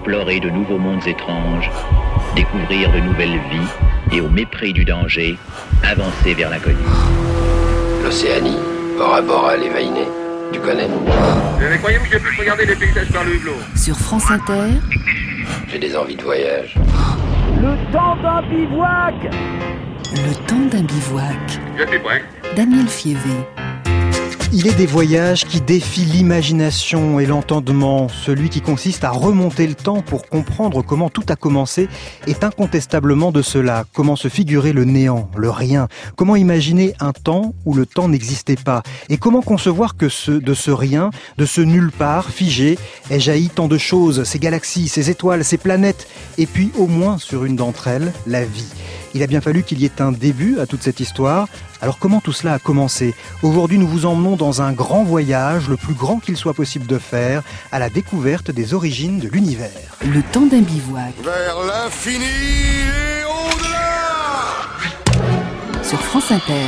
explorer de nouveaux mondes étranges, découvrir de nouvelles vies et au mépris du danger, avancer vers l'inconnu. L'Océanie, Bora Bora, les Vainés, tu connais? Mais croyez-vous que je puisse regarder les paysages par le hublot? Sur France Inter, J'ai des envies de voyage. Le temps d'un bivouac. le temps d'un bivouac. Je suis prêt. Daniel Fievé. Il est des voyages qui défient l'imagination et l'entendement. Celui qui consiste à remonter le temps pour comprendre comment tout a commencé est incontestablement de cela. Comment se figurer le néant, le rien? Comment imaginer un temps où le temps n'existait pas? Et comment concevoir que de ce rien, de ce nulle part figé, ait jailli tant de choses, ces galaxies, ces étoiles, ces planètes, et puis au moins sur une d'entre elles, la vie. Il a bien fallu qu'il y ait un début à toute cette histoire. Alors comment tout cela a commencé? Aujourd'hui, nous vous emmenons dans un grand voyage, le plus grand qu'il soit possible de faire, à la découverte des origines de l'univers. Le temps d'un bivouac. Vers l'infini et au-delà. Sur France Inter.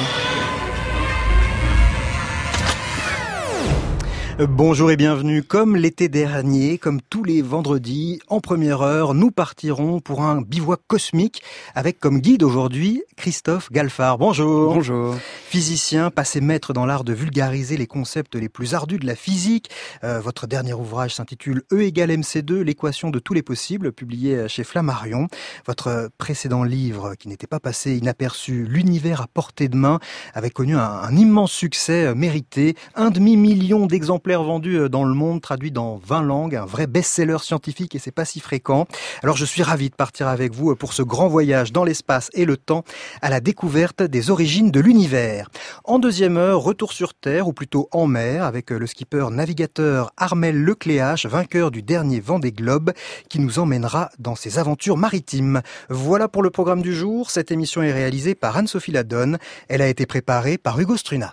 Bonjour et bienvenue. Comme l'été dernier, comme tous les vendredis, en première heure, nous partirons pour un bivouac cosmique avec comme guide aujourd'hui Christophe Galfard. Bonjour. Bonjour. Physicien, passé maître dans l'art de vulgariser les concepts les plus ardus de la physique. Votre dernier ouvrage s'intitule E = MC2, l'équation de tous les possibles, publié chez Flammarion. Votre précédent livre, qui n'était pas passé inaperçu, L'univers à portée de main, avait connu un immense succès mérité. 1,5 million d'exemplaires vendus dans le monde, traduits dans 20 langues, un vrai best-seller scientifique et c'est pas si fréquent. Alors je suis ravi de partir avec vous pour ce grand voyage dans l'espace et le temps à la découverte des origines de l'univers. En deuxième heure, retour sur Terre, ou plutôt en mer, avec le skipper navigateur Armel Lecléache, vainqueur du dernier Vendée Globe, qui nous emmènera dans ses aventures maritimes. Voilà pour le programme du jour. Cette émission est réalisée par Anne-Sophie Ladonne. Elle a été préparée par Hugo Struna.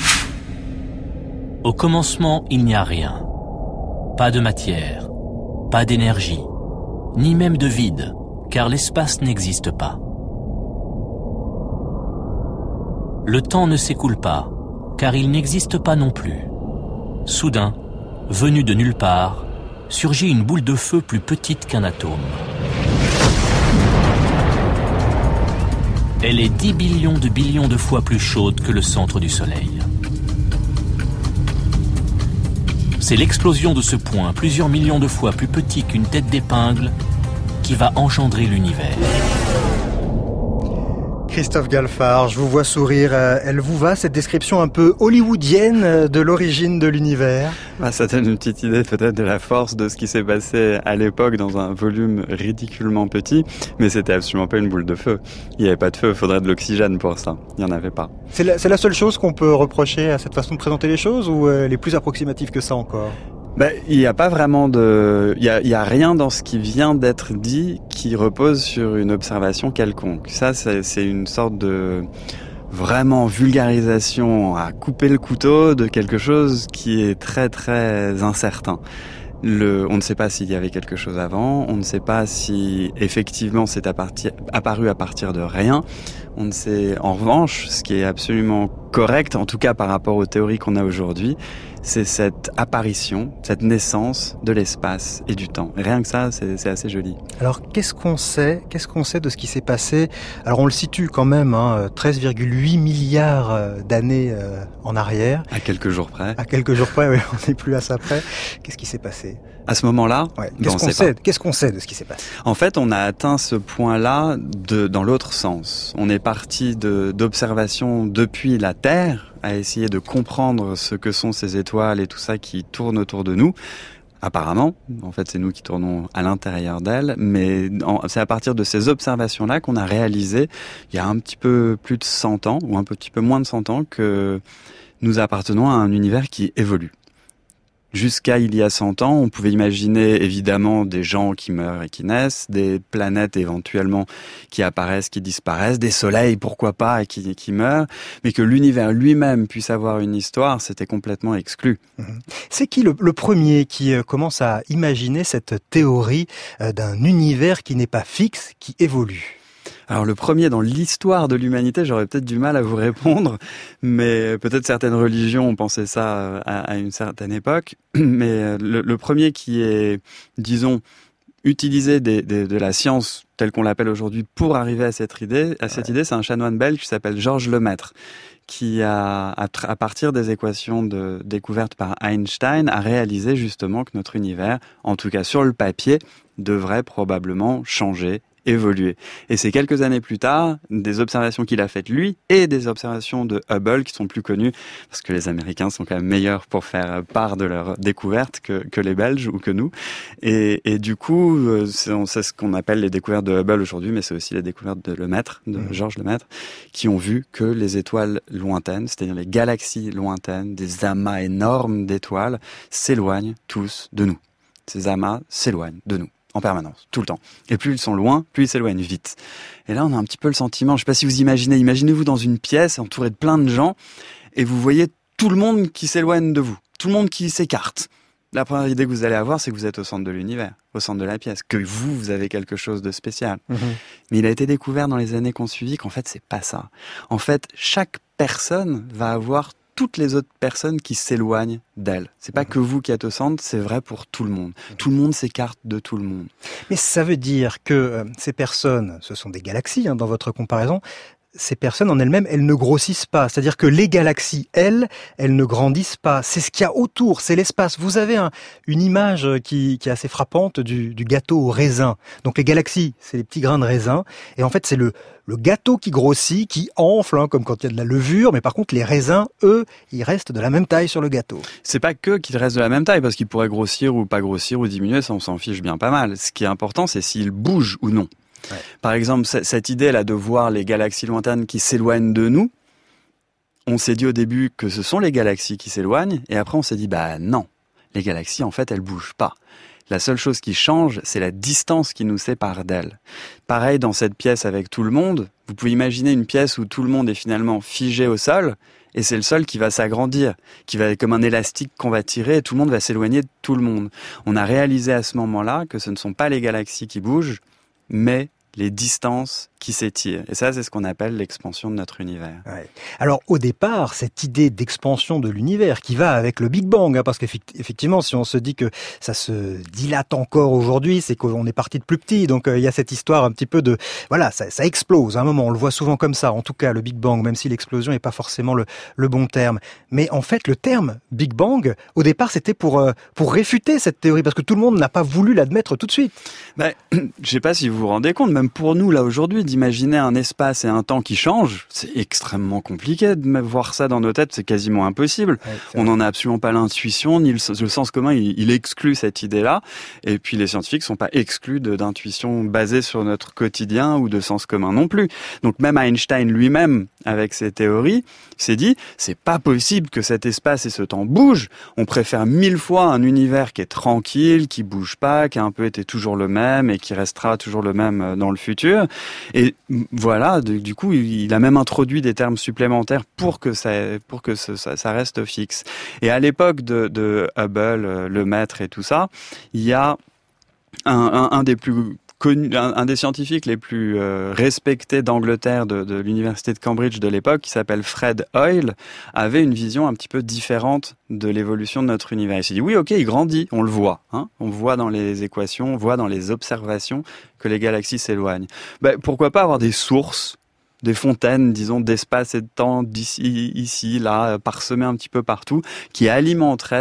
Au commencement, il n'y a rien. Pas de matière, pas d'énergie, ni même de vide, car l'espace n'existe pas. Le temps ne s'écoule pas, car il n'existe pas non plus. Soudain, venue de nulle part, surgit une boule de feu plus petite qu'un atome. Elle est 10 billions de fois plus chaude que le centre du Soleil. C'est l'explosion de ce point, plusieurs millions de fois plus petit qu'une tête d'épingle, qui va engendrer l'univers. Christophe Galfard, je vous vois sourire. Elle vous va, cette description un peu hollywoodienne de l'origine de l'univers? Ça donne une petite idée peut-être de la force de ce qui s'est passé à l'époque dans un volume ridiculement petit, mais c'était absolument pas une boule de feu. Il n'y avait pas de feu, il faudrait de l'oxygène pour ça. Il n'y en avait pas. C'est la seule chose qu'on peut reprocher à cette façon de présenter les choses, ou elle est plus approximative que ça encore? Il n'y a pas vraiment il y a rien dans ce qui vient d'être dit qui repose sur une observation quelconque. Ça, c'est une sorte de vraiment vulgarisation à couper le couteau de quelque chose qui est très très incertain. On ne sait pas s'il y avait quelque chose avant, on ne sait pas si effectivement c'est apparu à partir de rien. On ne sait, en revanche, ce qui est absolument correct, en tout cas par rapport aux théories qu'on a aujourd'hui, c'est cette apparition, cette naissance de l'espace et du temps. Et rien que ça, c'est assez joli. Alors, qu'est-ce qu'on sait de ce qui s'est passé? Alors, on le situe quand même, 13,8 milliards d'années en arrière. À quelques jours près. À quelques jours près, oui, on n'est plus à ça près. Qu'est-ce qui s'est passé? À ce moment-là, ouais. Qu'est-ce qu'on sait de ce qui s'est passé? En fait, on a atteint ce point-là dans l'autre sens. On est parti d'observations depuis la Terre, à essayer de comprendre ce que sont ces étoiles et tout ça qui tourne autour de nous. Apparemment, en fait, c'est nous qui tournons à l'intérieur d'elles, mais c'est à partir de ces observations-là qu'on a réalisé, il y a un petit peu plus de 100 ans, ou un petit peu moins de 100 ans, que nous appartenons à un univers qui évolue. Jusqu'à il y a 100 ans, on pouvait imaginer évidemment des gens qui meurent et qui naissent, des planètes éventuellement qui apparaissent, qui disparaissent, des soleils pourquoi pas et qui meurent, mais que l'univers lui-même puisse avoir une histoire, c'était complètement exclu. C'est qui le premier qui commence à imaginer cette théorie d'un univers qui n'est pas fixe, qui évolue? Alors le premier dans l'histoire de l'humanité, j'aurais peut-être du mal à vous répondre, mais peut-être certaines religions ont pensé ça à une certaine époque. Mais le premier qui est, disons, utilisé de la science telle qu'on l'appelle aujourd'hui pour arriver à cette idée. C'est un chanoine belge qui s'appelle Georges Lemaître, qui à partir des équations découvertes par Einstein, a réalisé justement que notre univers, en tout cas sur le papier, devrait probablement changer, évoluer. Et c'est quelques années plus tard, des observations qu'il a faites lui et des observations de Hubble qui sont plus connues, parce que les Américains sont quand même meilleurs pour faire part de leurs découvertes que les Belges ou que nous. Et du coup, c'est ce qu'on appelle les découvertes de Hubble aujourd'hui, mais c'est aussi les découvertes de Lemaître, de Georges Lemaître, qui ont vu que les étoiles lointaines, c'est-à-dire les galaxies lointaines, des amas énormes d'étoiles, s'éloignent tous de nous. Ces amas s'éloignent de nous. En permanence, tout le temps. Et plus ils sont loin, plus ils s'éloignent vite. Et là, on a un petit peu le sentiment, je ne sais pas si vous imaginez-vous dans une pièce entourée de plein de gens, et vous voyez tout le monde qui s'éloigne de vous, tout le monde qui s'écarte. La première idée que vous allez avoir, c'est que vous êtes au centre de l'univers, au centre de la pièce, que vous avez quelque chose de spécial. Mais il a été découvert dans les années qui ont suivi qu'en fait, c'est pas ça. En fait, chaque personne va avoir toutes les autres personnes qui s'éloignent d'elle. C'est pas que vous qui êtes au centre, c'est vrai pour tout le monde. Tout le monde s'écarte de tout le monde. Mais ça veut dire que ces personnes, ce sont des galaxies, dans votre comparaison, ces personnes en elles-mêmes, elles ne grossissent pas. C'est-à-dire que les galaxies, elles ne grandissent pas. C'est ce qu'il y a autour, c'est l'espace. Vous avez une image qui est assez frappante du gâteau au raisin. Donc les galaxies, c'est les petits grains de raisin. Et en fait, c'est le gâteau qui grossit, qui enfle, comme quand il y a de la levure. Mais par contre, les raisins, eux, ils restent de la même taille sur le gâteau. C'est pas que qu'ils restent de la même taille, parce qu'ils pourraient grossir ou pas grossir ou diminuer, ça on s'en fiche bien pas mal. Ce qui est important, c'est s'ils bougent ou non. Ouais. Par exemple, cette idée-là de voir les galaxies lointaines qui s'éloignent de nous, on s'est dit au début que ce sont les galaxies qui s'éloignent, et après on s'est dit, non, les galaxies, en fait, elles bougent pas. La seule chose qui change, c'est la distance qui nous sépare d'elles. Pareil, dans cette pièce avec tout le monde, vous pouvez imaginer une pièce où tout le monde est finalement figé au sol, et c'est le sol qui va s'agrandir, qui va être comme un élastique qu'on va tirer, et tout le monde va s'éloigner de tout le monde. On a réalisé à ce moment-là que ce ne sont pas les galaxies qui bougent, mais les distances qui s'étirent. Et ça, c'est ce qu'on appelle l'expansion de notre univers. Ouais. Alors, au départ, cette idée d'expansion de l'univers qui va avec le Big Bang, parce qu'effectivement, si on se dit que ça se dilate encore aujourd'hui, c'est qu'on est parti de plus petit. Donc, il y a cette histoire un petit peu de... Voilà, ça explose à un moment. On le voit souvent comme ça. En tout cas, le Big Bang, même si l'explosion n'est pas forcément le bon terme. Mais en fait, le terme Big Bang, au départ, c'était pour réfuter cette théorie, parce que tout le monde n'a pas voulu l'admettre tout de suite. Je sais pas si vous vous rendez compte, même pour nous, là, aujourd'hui, d'imaginer un espace et un temps qui changent, c'est extrêmement compliqué de voir ça dans nos têtes, c'est quasiment impossible. Ouais, on n'en a absolument pas l'intuition, ni le sens commun, il exclut cette idée-là. Et puis les scientifiques sont pas exclus d'intuition basée sur notre quotidien ou de sens commun non plus. Donc même Einstein lui-même, avec ses théories, s'est dit, c'est pas possible que cet espace et ce temps bougent. On préfère 1000 fois un univers qui est tranquille, qui bouge pas, qui a un peu été toujours le même et qui restera toujours le même dans le futur. Et voilà, du coup, il a même introduit des termes supplémentaires pour que ça reste fixe. Et à l'époque de Hubble, Lemaître et tout ça, il y a un des plus connus, un des scientifiques les plus respectés d'Angleterre, de l'université de Cambridge de l'époque, qui s'appelle Fred Hoyle, avait une vision un petit peu différente de l'évolution de notre univers. Il s'est dit, oui, ok, il grandit, on le voit. On voit dans les équations, on voit dans les observations que les galaxies s'éloignent. Pourquoi pas avoir des sources, des fontaines, disons, d'espace et de temps d'ici, ici, là, parsemées un petit peu partout, qui alimenteraient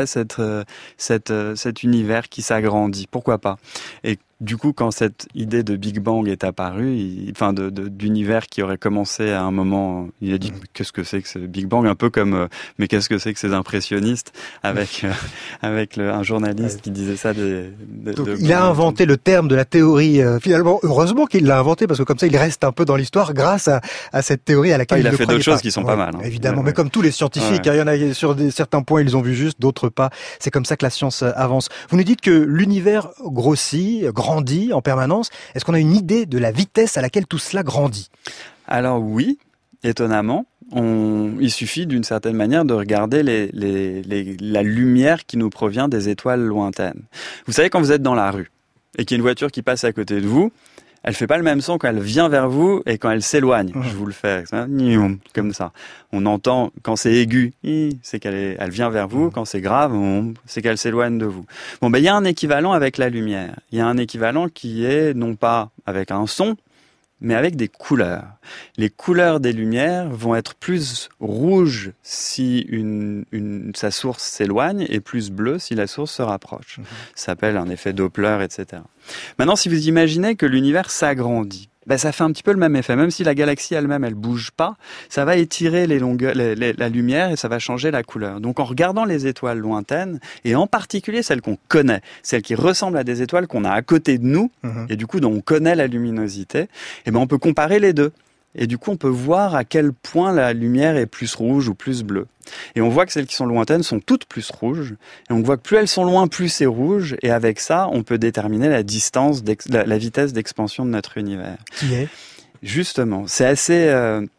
cet univers qui s'agrandit. Pourquoi pas? Et du coup, quand cette idée de Big Bang est apparue, d'univers qui aurait commencé à un moment, il a dit qu'est-ce que c'est que ce Big Bang, un peu comme mais qu'est-ce que c'est que ces impressionnistes, avec un journaliste qui disait ça. Il a inventé le terme de la théorie. Finalement, heureusement qu'il l'a inventé, parce que comme ça, il reste un peu dans l'histoire grâce à cette théorie à laquelle il a fait d'autres choses qui sont pas mal. Évidemment, mais comme tous les scientifiques, il y en a sur certains points ils ont vu juste, d'autres pas. C'est comme ça que la science avance. Vous nous dites que l'univers grossit, grandit en permanence. Est-ce qu'on a une idée de la vitesse à laquelle tout cela grandit? Alors oui, étonnamment. Il suffit d'une certaine manière de regarder la lumière qui nous provient des étoiles lointaines. Vous savez, quand vous êtes dans la rue et qu'il y a une voiture qui passe à côté de vous, elle fait pas le même son quand elle vient vers vous et quand elle s'éloigne. Je vous le fais comme ça. On entend quand c'est aigu, c'est elle vient vers vous. Quand c'est grave, c'est qu'elle s'éloigne de vous. Bon, il y a un équivalent avec la lumière. Il y a un équivalent qui est non pas avec un son, mais avec des couleurs. Les couleurs des lumières vont être plus rouges si sa source s'éloigne et plus bleu si la source se rapproche. Ça s'appelle un effet Doppler, etc. Maintenant, si vous imaginez que l'univers s'agrandit, ça fait un petit peu le même effet. Même si la galaxie elle-même, elle bouge pas, ça va étirer la lumière et ça va changer la couleur. Donc en regardant les étoiles lointaines, et en particulier celles qu'on connaît, celles qui ressemblent à des étoiles qu'on a à côté de nous, et du coup dont on connaît la luminosité, on peut comparer les deux. Et du coup, on peut voir à quel point la lumière est plus rouge ou plus bleue. Et on voit que celles qui sont lointaines sont toutes plus rouges. Et on voit que plus elles sont loin, plus c'est rouge. Et avec ça, on peut déterminer la distance, la vitesse d'expansion de notre univers. Qui est ? Justement, c'est assez...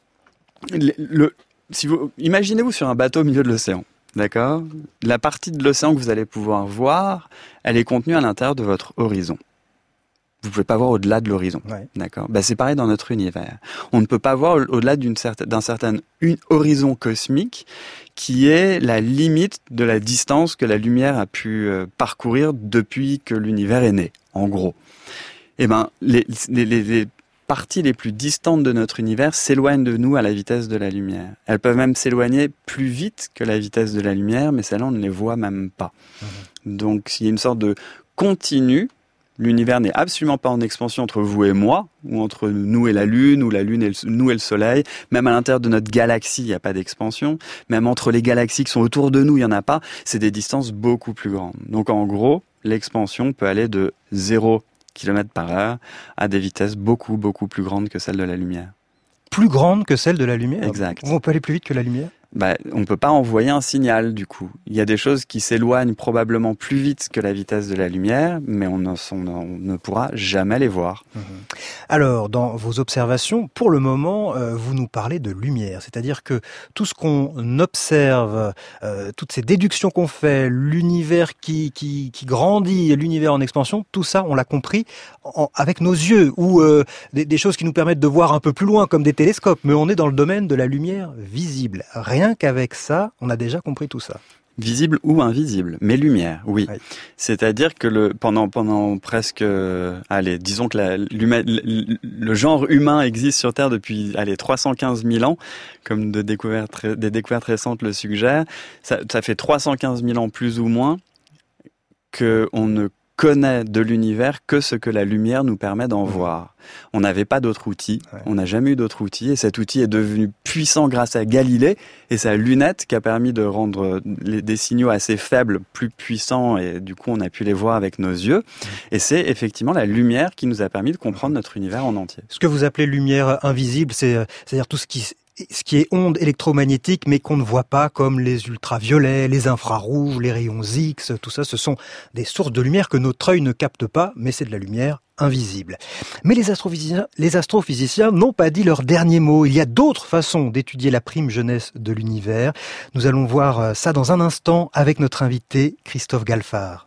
imaginez-vous sur un bateau au milieu de l'océan. D'accord ? La partie de l'océan que vous allez pouvoir voir, elle est contenue à l'intérieur de votre horizon. Vous pouvez pas voir au-delà de l'horizon, d'accord ? C'est pareil dans notre univers. On ne peut pas voir au-delà d'un certain horizon cosmique qui est la limite de la distance que la lumière a pu parcourir depuis que l'univers est né, en gros. Les parties les plus distantes de notre univers s'éloignent de nous à la vitesse de la lumière. Elles peuvent même s'éloigner plus vite que la vitesse de la lumière, mais celles-là, on ne les voit même pas. Donc, il y a une sorte de continu. L'univers n'est absolument pas en expansion entre vous et moi, ou entre nous et la Lune, ou la Lune et nous et le Soleil. Même à l'intérieur de notre galaxie, il n'y a pas d'expansion. Même entre les galaxies qui sont autour de nous, il n'y en a pas. C'est des distances beaucoup plus grandes. Donc en gros, l'expansion peut aller de 0 km/h à des vitesses beaucoup, beaucoup plus grandes que celles de la lumière. Plus grandes que celles de la lumière ? Exact. On peut aller plus vite que la lumière ? On ne peut pas envoyer un signal, du coup. Il y a des choses qui s'éloignent probablement plus vite que la vitesse de la lumière, mais on ne pourra jamais les voir. Alors, dans vos observations, pour le moment, vous nous parlez de lumière. C'est-à-dire que tout ce qu'on observe, toutes ces déductions qu'on fait, l'univers qui grandit, l'univers en expansion, tout ça, on l'a compris avec nos yeux, ou des choses qui nous permettent de voir un peu plus loin, comme des télescopes. Mais on est dans le domaine de la lumière visible. Rien qu'avec ça, on a déjà compris tout ça. Visible ou invisible, mais lumière, oui. C'est-à-dire que pendant presque, disons que le genre humain existe sur Terre depuis 315 000 ans, comme des découvertes récentes le suggèrent. Ça fait 315 000 ans plus ou moins qu'on ne connaît de l'univers que ce que la lumière nous permet d'en voir. On n'avait pas d'autre outil, on n'a jamais eu d'autre outil, et cet outil est devenu puissant grâce à Galilée et sa lunette qui a permis de rendre des signaux assez faibles plus puissants, et du coup on a pu les voir avec nos yeux. Et c'est effectivement la lumière qui nous a permis de comprendre notre univers en entier. Ce que vous appelez lumière invisible, c'est-à-dire tout ce qui est ondes électromagnétiques, mais qu'on ne voit pas, comme les ultraviolets, les infrarouges, les rayons X, tout ça, ce sont des sources de lumière que notre œil ne capte pas, mais c'est de la lumière invisible. Mais les astrophysiciens n'ont pas dit leur dernier mot. Il y a d'autres façons d'étudier la prime jeunesse de l'univers. Nous allons voir ça dans un instant avec notre invité Christophe Galfard.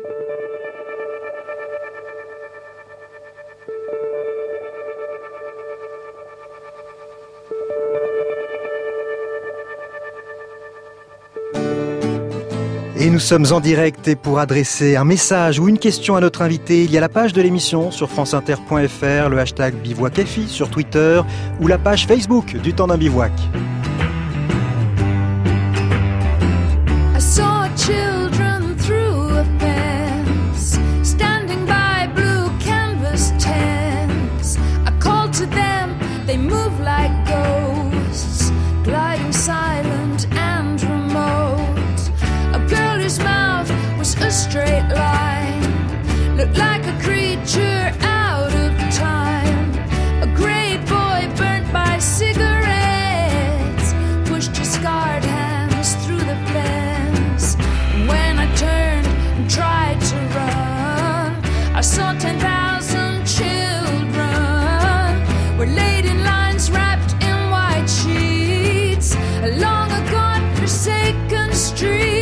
Et nous sommes en direct, et pour adresser un message ou une question à notre invité, il y a la page de l'émission sur franceinter.fr, le hashtag bivouacfi sur Twitter ou la page Facebook du Temps d'un bivouac. Straight line, looked like a creature out of time. A grey boy burnt by cigarettes pushed his scarred hands through the fence. And when I turned and tried to run, I saw 10,000 children were laid in lines wrapped in white sheets along a godforsaken street.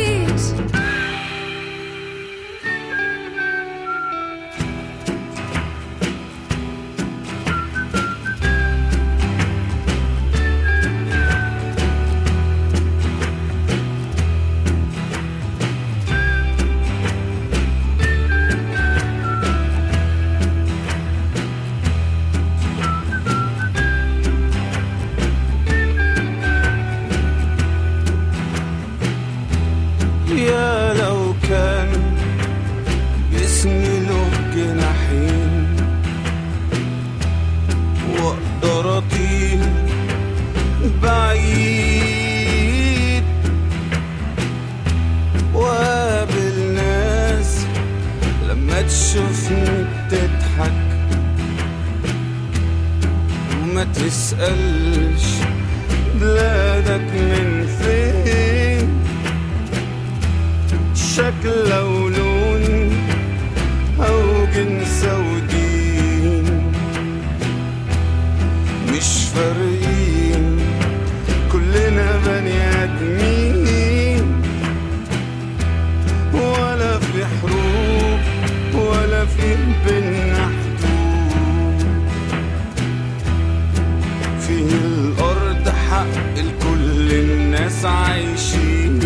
ما تشوفني بتضحك وما تسألش بلادك من فين شكل أو لون أو جنس أو دين مش فارقين كلنا بني آدمين ولا في حروب ولا في بينا حدود في الأرض حق لكل الناس عايشين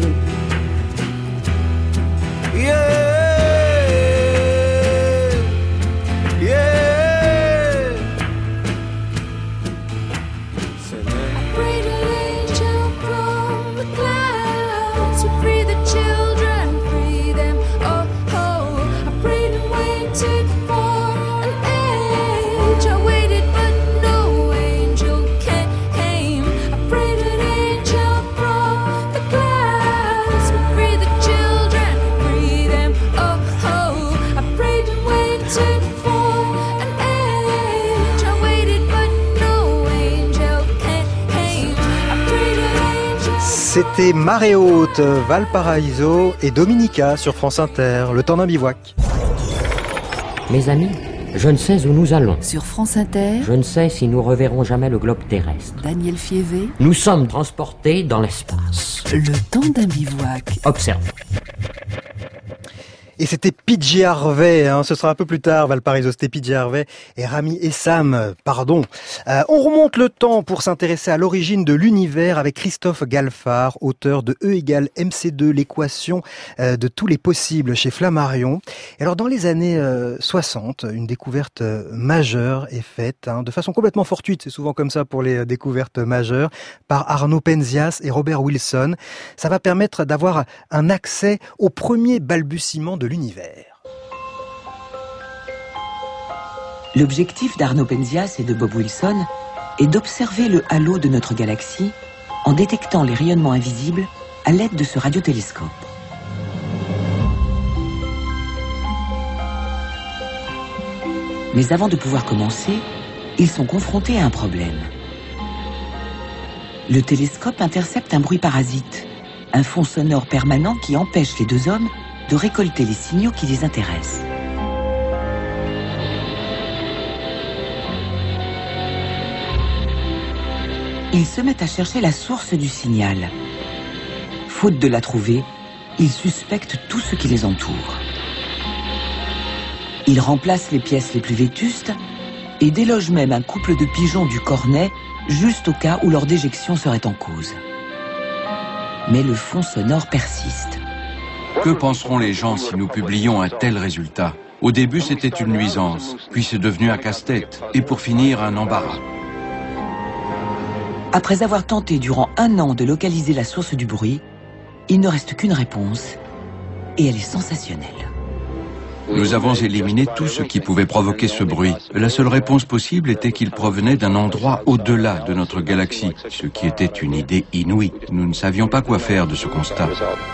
C'était Marée Haute, Valparaiso et Dominica sur France Inter, le temps d'un bivouac. Mes amis, je ne sais où nous allons. Sur France Inter, je ne sais si nous reverrons jamais le globe terrestre. Daniel Fievé. Nous sommes transportés dans l'espace. Le temps d'un bivouac. Observe. Et c'était PJ Harvey, ce sera un peu plus tard, Valparaiso, c'était PJ Harvey et Rami Essam, pardon. On remonte le temps pour s'intéresser à l'origine de l'univers avec Christophe Galfard, auteur de E égale MC2, l'équation de tous les possibles chez Flammarion. Et alors dans les années 60, une découverte majeure est faite, de façon complètement fortuite, c'est souvent comme ça pour les découvertes majeures, par Arno Penzias et Robert Wilson. Ça va permettre d'avoir un accès au premier balbutiement de l'univers. L'objectif d'Arno Penzias et de Bob Wilson est d'observer le halo de notre galaxie en détectant les rayonnements invisibles à l'aide de ce radiotélescope. Mais avant de pouvoir commencer, ils sont confrontés à un problème. Le télescope intercepte un bruit parasite, un fond sonore permanent qui empêche les deux hommes de récolter les signaux qui les intéressent. Ils se mettent à chercher la source du signal. Faute de la trouver, ils suspectent tout ce qui les entoure. Ils remplacent les pièces les plus vétustes et délogent même un couple de pigeons du Cornet juste au cas où leur déjection serait en cause. Mais le fond sonore persiste. Que penseront les gens si nous publions un tel résultat? Au début, c'était une nuisance, puis c'est devenu un casse-tête, et pour finir, un embarras. Après avoir tenté durant 1 an de localiser la source du bruit, il ne reste qu'une réponse, et elle est sensationnelle. Nous avons éliminé tout ce qui pouvait provoquer ce bruit. La seule réponse possible était qu'il provenait d'un endroit au-delà de notre galaxie, ce qui était une idée inouïe. Nous ne savions pas quoi faire de ce constat.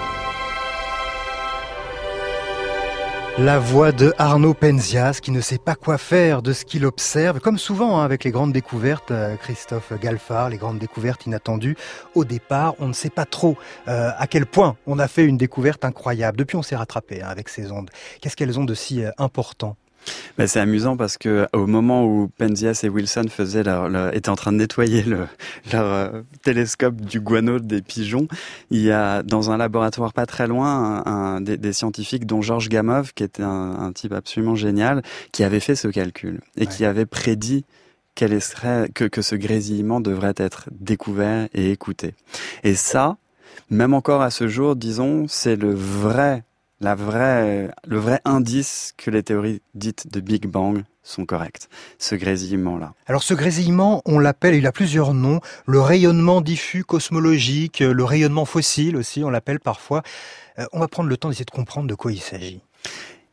La voix de Arno Penzias qui ne sait pas quoi faire de ce qu'il observe, comme souvent avec les grandes découvertes, Christophe Galfard, les grandes découvertes inattendues. Au départ, on ne sait pas trop à quel point on a fait une découverte incroyable. Depuis, on s'est rattrapé avec ces ondes. Qu'est-ce qu'elles ont de si important ? C'est amusant parce que au moment où Penzias et Wilson étaient en train de nettoyer leur télescope du guano des pigeons, il y a dans un laboratoire pas très loin des scientifiques dont Georges Gamow, qui était un type absolument génial, qui avait fait ce calcul et qui avait prédit que ce grésillement devrait être découvert et écouté. Et ça, même encore à ce jour, disons, c'est le vrai indice que les théories dites de Big Bang sont correctes, ce grésillement-là. Alors ce grésillement, on l'appelle, il a plusieurs noms, le rayonnement diffus cosmologique, le rayonnement fossile aussi, on l'appelle parfois. On va prendre le temps d'essayer de comprendre de quoi il s'agit.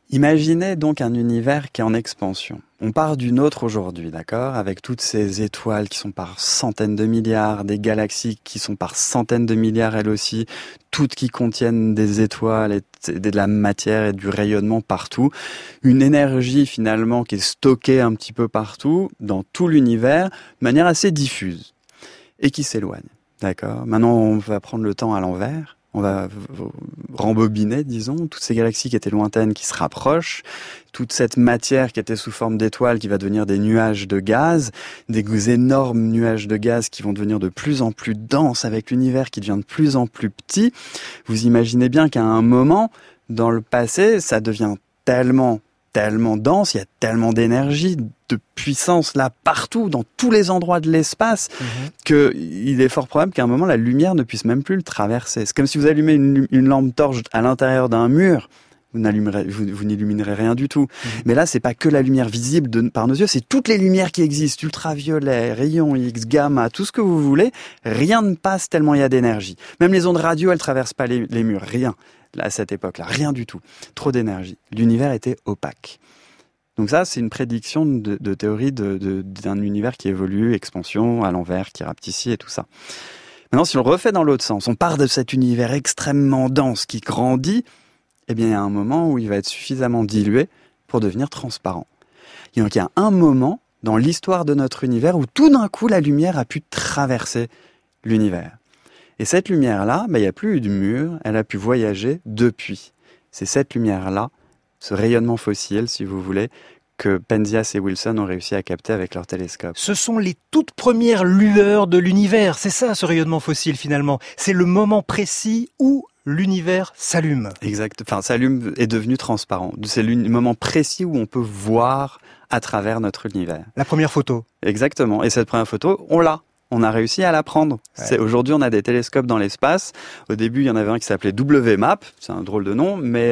Imaginez donc un univers qui est en expansion. On part du nôtre aujourd'hui, d'accord, avec toutes ces étoiles qui sont par centaines de milliards, des galaxies qui sont par centaines de milliards elles aussi, toutes qui contiennent des étoiles et de la matière et du rayonnement partout. Une énergie finalement qui est stockée un petit peu partout, dans tout l'univers, de manière assez diffuse et qui s'éloigne, d'accord. Maintenant, on va prendre le temps à l'envers. On va rembobiner, disons, toutes ces galaxies qui étaient lointaines, qui se rapprochent, toute cette matière qui était sous forme d'étoiles qui va devenir des nuages de gaz, des énormes nuages de gaz qui vont devenir de plus en plus denses avec l'univers qui devient de plus en plus petit. Vous imaginez bien qu'à un moment, dans le passé, ça devient tellement dense, il y a tellement d'énergie, de puissance là partout, dans tous les endroits de l'espace, qu'il est fort probable qu'à un moment la lumière ne puisse même plus le traverser. C'est comme si vous allumez une lampe torche à l'intérieur d'un mur, vous n'illuminerez rien du tout. Mais là, c'est pas que la lumière visible par nos yeux, c'est toutes les lumières qui existent, ultraviolets, rayons X, gamma, tout ce que vous voulez, rien ne passe tellement il y a d'énergie. Même les ondes radio, elles traversent pas les murs, rien. Là, à cette époque-là, rien du tout. Trop d'énergie. L'univers était opaque. Donc ça, c'est une prédiction de théorie d'un univers qui évolue, expansion, à l'envers, qui rapetissit et tout ça. Maintenant, si on le refait dans l'autre sens, on part de cet univers extrêmement dense qui grandit, eh bien, il y a un moment où il va être suffisamment dilué pour devenir transparent. Et donc, il y a un moment dans l'histoire de notre univers où tout d'un coup, la lumière a pu traverser l'univers. Et cette lumière-là, il n'y a plus eu de mur, elle a pu voyager depuis. C'est cette lumière-là, ce rayonnement fossile, si vous voulez, que Penzias et Wilson ont réussi à capter avec leur télescope. Ce sont les toutes premières lueurs de l'univers, c'est ça ce rayonnement fossile finalement. C'est le moment précis où l'univers s'allume. Exact, enfin s'allume est devenu transparent. C'est le moment précis où on peut voir à travers notre univers. La première photo. Exactement, et cette première photo, on l'a. On a réussi à la prendre. Ouais. Aujourd'hui, on a des télescopes dans l'espace. Au début, il y en avait un qui s'appelait WMAP. C'est un drôle de nom, mais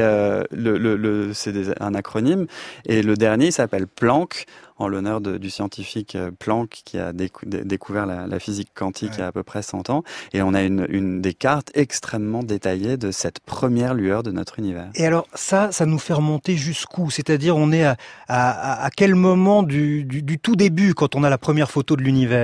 c'est un acronyme. Et le dernier, il s'appelle Planck, en l'honneur du scientifique Planck qui a découvert la physique quantique il y a à peu près 100 ans. Et on a des cartes extrêmement détaillées de cette première lueur de notre univers. Et alors, ça nous fait remonter jusqu'où? C'est-à-dire, on est à quel moment du tout début quand on a la première photo de l'univers?